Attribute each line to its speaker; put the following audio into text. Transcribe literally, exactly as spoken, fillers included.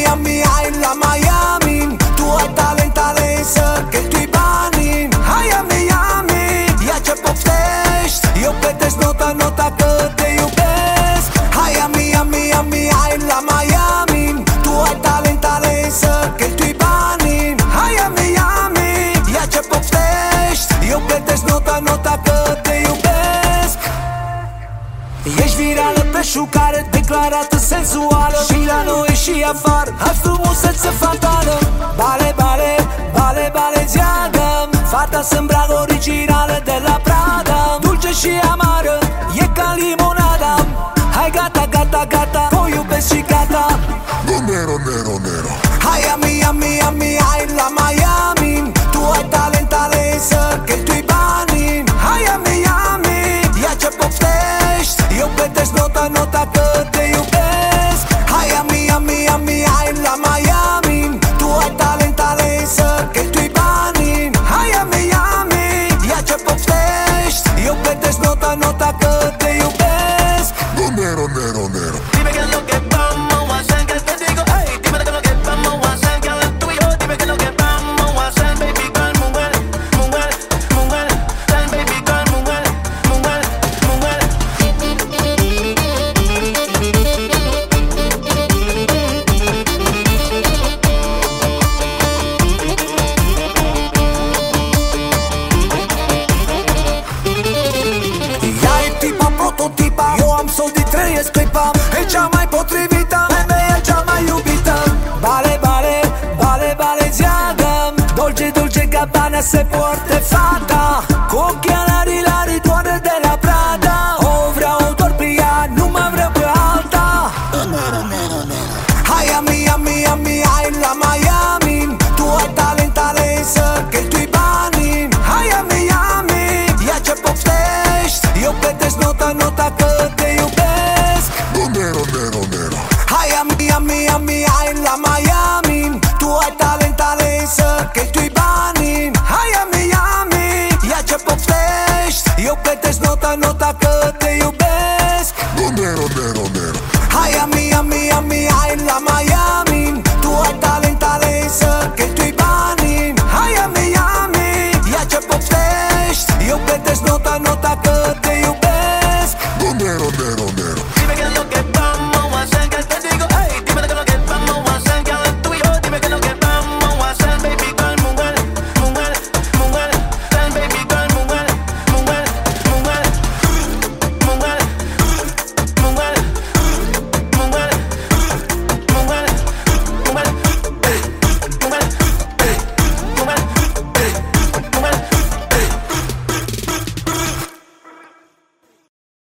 Speaker 1: Miami, hai la Miami. Tu ai talent, talent să cheltui banii. Hai la Miami, ia ce poftești. Eu plătesc nota, nota că te iubesc. Hai la Miami, Miami, hai la Miami. Tu ai talent, talent să cheltui banii. Hai la Miami, ia ce poftești. Eu plătesc nota, nota că te iubesc. Ești virală pe șucare, declarată sensuală. Și la noi și afară, hai frumusețe fatală. Bale, bale, bale, bale, zeagă. Fata să îmbracă originală de la Prada. Dulce și amară, e ca limonada. Hai gata, gata, gata, o iubesc și gata.
Speaker 2: Nero, nero, nero.
Speaker 1: Hai Miami, Miami, hai la Miami. Tu ai talent, talent să cheltui banii. Hai Miami, ia ce poftești. Eu plătesc nota, nota că te iubesc. Hai Miami, Miami, hai la Miami. Tu ai talent, talent să cheltui banii. Hai Miami, ia ce poftești. Eu plătesc nota, nota că te iubesc.
Speaker 2: Nero, nero, nero.
Speaker 3: Dime qué es lo que vamos a hacer, que te digo, hey, dime qué es lo que vamos a hacer, que hablas tú y yo, dime qué es lo que vamos a hacer, baby girl, mujer, mujer, mujer, tell baby girl, mujer, mujer, mujer.
Speaker 1: Ea e tipa prototipa, eu am să o trăiesc clipa. E cea mai potrivită, femeia cea mai iubită. Bale, bale, bale, bale, zeagă. Dolce, dolce, Gabbana se poartă fata. Cu ochelarii la ridoare de la Prada. O vreau doar pe ea, nu mă vreau pe alta.
Speaker 2: Nero, nero, nero.
Speaker 1: Hai Miami, Miami, hai la Miami. Tu ai talent, talent să cheltui banii. Hai Miami, ia ce poftești. Eu plătesc nota, nota că te iubesc.
Speaker 2: Nero, nero, nero.
Speaker 1: Hai Miami, Miami, hai la Miami. Tu ai talent, talent să cheltui banii. Hai Miami, ia ce poftești. Eu plătesc nota, nota că te iubesc.
Speaker 2: Nero, nero, nero.
Speaker 1: Hai Miami, Miami, hai la Miami. Tu ai talent, talent să cheltui banii. Hai Miami, ia ce poftești. Eu plătesc nota, nota că te